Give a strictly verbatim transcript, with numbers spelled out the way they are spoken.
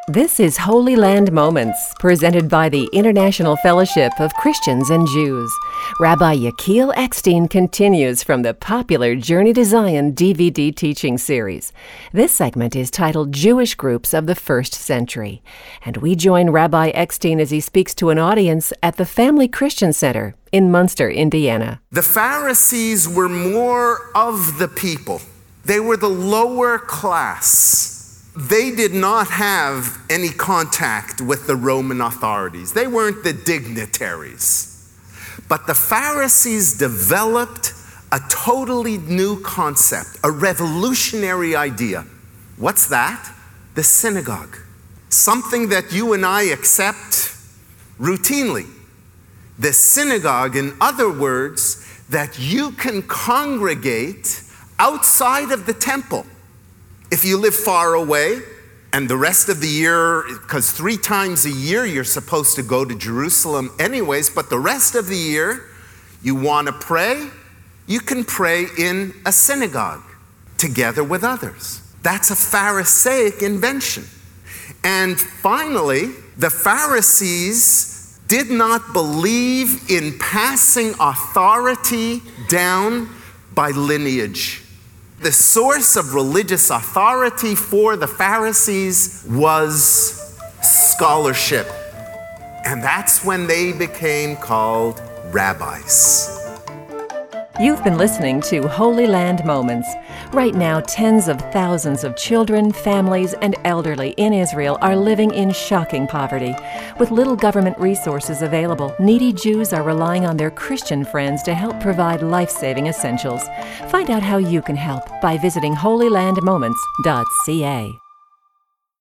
This is Holy Land Moments, presented by the International Fellowship of Christians and Jews. Rabbi Yechiel Eckstein continues from the popular Journey to Zion D V D teaching series. This segment is titled Jewish Groups of the First Century. And we join Rabbi Eckstein as he speaks to an audience at the Family Christian Center in Munster, Indiana. The Pharisees were more of the people. They were the lower class. They did not have any contact with the Roman authorities. They weren't the dignitaries. But the Pharisees developed a totally new concept, a revolutionary idea. What's that? The synagogue. Something that you and I accept routinely. The synagogue, in other words, that you can congregate outside of the temple. If you live far away, and the rest of the year, because three times a year you're supposed to go to Jerusalem anyways, but the rest of the year you want to pray, you can pray in a synagogue together with others. That's a Pharisaic invention. And finally, the Pharisees did not believe in passing authority down by lineage. The source of religious authority for the Pharisees was scholarship. And that's when they became called rabbis. You've been listening to Holy Land Moments. Right now, tens of thousands of children, families, and elderly in Israel are living in shocking poverty. With little government resources available, needy Jews are relying on their Christian friends to help provide life-saving essentials. Find out how you can help by visiting holy land moments dot c a.